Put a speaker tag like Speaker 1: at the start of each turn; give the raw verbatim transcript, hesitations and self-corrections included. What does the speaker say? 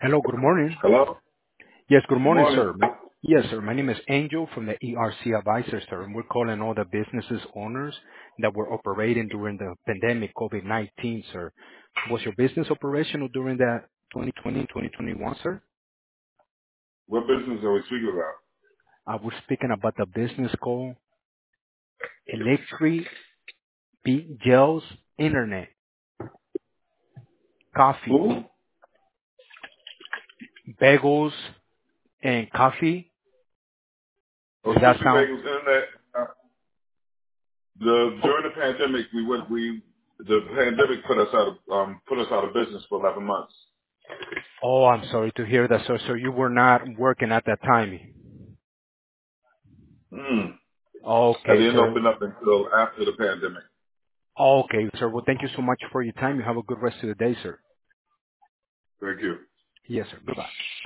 Speaker 1: Hello, good morning.
Speaker 2: Hello?
Speaker 1: Yes, good
Speaker 2: Good
Speaker 1: morning,
Speaker 2: morning.
Speaker 1: sir. My- Yes, sir. My name is Angel from the E R C Advisors, sir, and we're calling all the businesses owners that were operating during the pandemic COVID nineteen, sir. Was your business operational during that twenty twenty, twenty twenty-one, sir?
Speaker 2: What business are we speaking about?
Speaker 1: I was speaking about the business called Electric Beat Gels Internet Coffee,
Speaker 2: Who?
Speaker 1: bagels, and coffee.
Speaker 2: Oh,
Speaker 1: Does that
Speaker 2: Electric
Speaker 1: sound?
Speaker 2: Bagels Internet. Uh, the
Speaker 1: Oh,
Speaker 2: during the pandemic, we went. We the pandemic put us out of um put us out of business for eleven months.
Speaker 1: oh, I'm sorry to hear that, sir. So you were not working at that time.
Speaker 2: Hmm. I
Speaker 1: Okay,
Speaker 2: didn't
Speaker 1: sir.
Speaker 2: open up until after the pandemic.
Speaker 1: Okay, sir. Well, thank you so much for your time. You have a good rest of the day, sir.
Speaker 2: Thank you.
Speaker 1: Yes, sir. Goodbye.